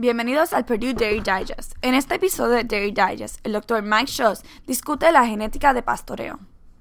Bienvenidos al Purdue Dairy Digest. En este episodio de Dairy Digest, el Dr. Mike Schoss discute la genética de pastoreo.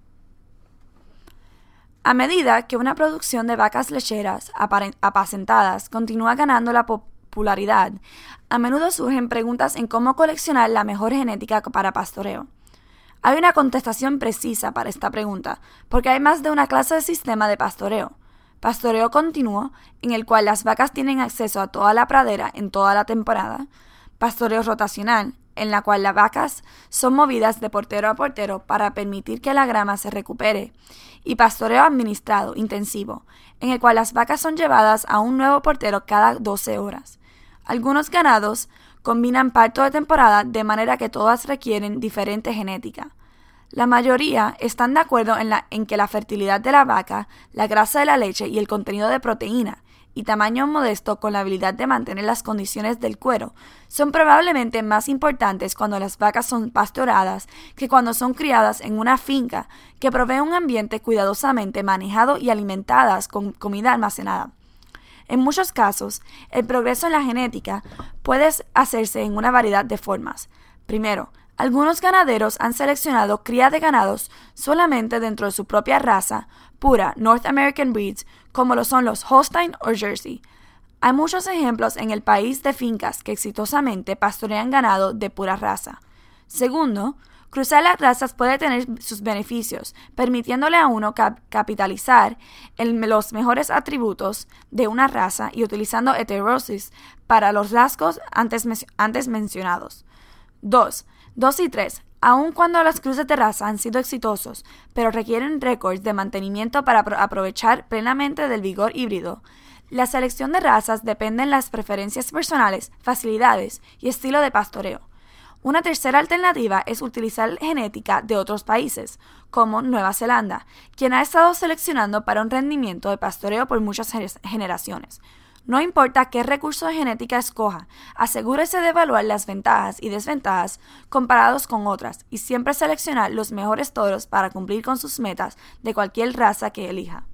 A medida que una producción de vacas lecheras apacentadas continúa ganando la popularidad, a menudo surgen preguntas en cómo coleccionar la mejor genética para pastoreo. Hay una contestación precisa para esta pregunta, porque hay más de una clase de sistema de pastoreo. Pastoreo continuo, en el cual las vacas tienen acceso a toda la pradera en toda la temporada. Pastoreo rotacional, en la cual las vacas son movidas de portero a portero para permitir que la grama se recupere. Y pastoreo administrado, intensivo, en el cual las vacas son llevadas a un nuevo portero cada 12 horas. Algunos ganados combinan parto de temporada de manera que todas requieren diferente genética. La mayoría están de acuerdo en que la fertilidad de la vaca, la grasa de la leche y el contenido de proteína y tamaño modesto con la habilidad de mantener las condiciones del cuero son probablemente más importantes cuando las vacas son pastoreadas que cuando son criadas en una finca que provee un ambiente cuidadosamente manejado y alimentadas con comida almacenada. En muchos casos, el progreso en la genética puede hacerse en una variedad de formas. Primero, algunos ganaderos han seleccionado cría de ganados solamente dentro de su propia raza, pura North American breeds, como lo son los Holstein o Jersey. Hay muchos ejemplos en el país de fincas que exitosamente pastorean ganado de pura raza. Segundo, cruzar las razas puede tener sus beneficios, permitiéndole a uno capitalizar en los mejores atributos de una raza y utilizando heterosis para los rasgos antes mencionados. 2 y 3. Aun cuando los cruces de raza han sido exitosos, pero requieren récords de mantenimiento para aprovechar plenamente del vigor híbrido, la selección de razas depende de las preferencias personales, facilidades y estilo de pastoreo. Una tercera alternativa es utilizar genética de otros países, como Nueva Zelanda, quien ha estado seleccionando para un rendimiento de pastoreo por muchas generaciones. No importa qué recurso de genética escoja, asegúrese de evaluar las ventajas y desventajas comparados con otras y siempre seleccionar los mejores toros para cumplir con sus metas de cualquier raza que elija.